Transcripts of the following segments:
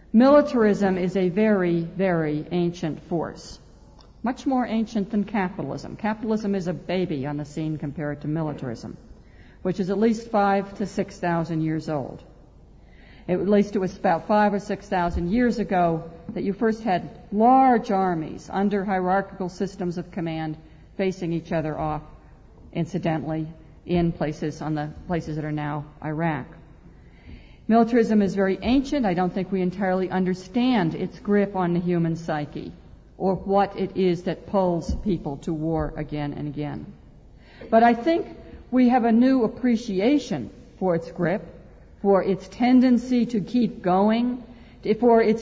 Militarism is a very, very ancient force, much more ancient than capitalism. Capitalism is a baby on the scene compared to militarism, which is at least 5,000 to 6,000 years old. At least it was about 5,000 or 6,000 years ago that you first had large armies under hierarchical systems of command facing each other off, incidentally, in places that are now Iraq. Militarism is very ancient. I don't think we entirely understand its grip on the human psyche or what it is that pulls people to war again and again. But I think we have a new appreciation for its grip, for its tendency to keep going, for the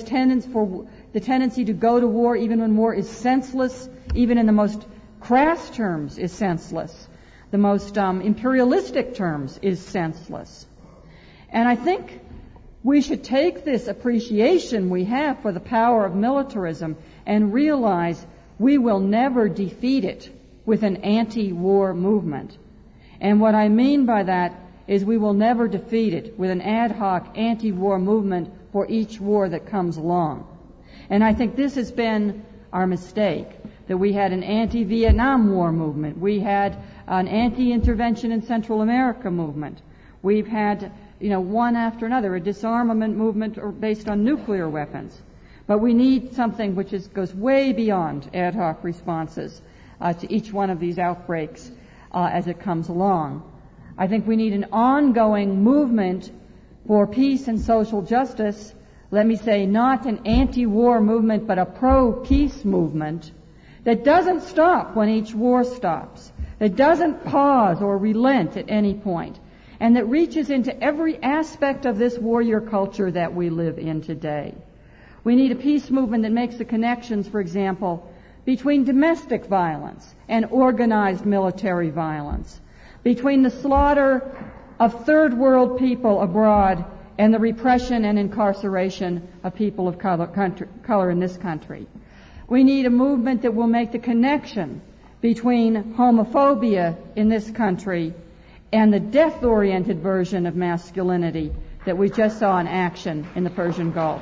tendency to go to war even when war is senseless, even in the most crass terms is senseless. The most imperialistic terms is senseless. And I think we should take this appreciation we have for the power of militarism and realize we will never defeat it with an anti-war movement. And what I mean by that is we will never defeat it with an ad hoc anti-war movement for each war that comes along. And I think this has been our mistake, that we had an anti-Vietnam War movement. We had an anti-intervention in Central America movement. We've had, one after another, a disarmament movement based on nuclear weapons. But we need something which goes way beyond ad hoc responses to each one of these outbreaks as it comes along. I think we need an ongoing movement for peace and social justice. Let me say, not an anti-war movement, but a pro-peace movement that doesn't stop when each war stops, that doesn't pause or relent at any point, and that reaches into every aspect of this warrior culture that we live in today. We need a peace movement that makes the connections, for example, between domestic violence and organized military violence, between the slaughter of third world people abroad and the repression and incarceration of people of color in this country. We need a movement that will make the connection between homophobia in this country and the death-oriented version of masculinity that we just saw in action in the Persian Gulf.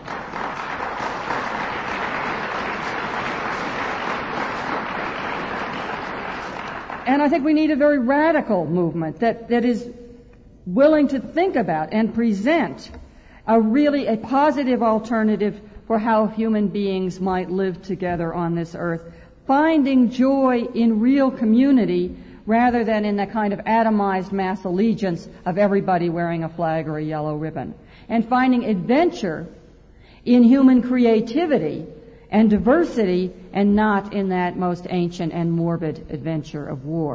And I think we need a very radical movement that is willing to think about and present a positive alternative for how human beings might live together on this earth, finding joy in real community rather than in the kind of atomized mass allegiance of everybody wearing a flag or a yellow ribbon, and finding adventure in human creativity and diversity and not in that most ancient and morbid adventure of war.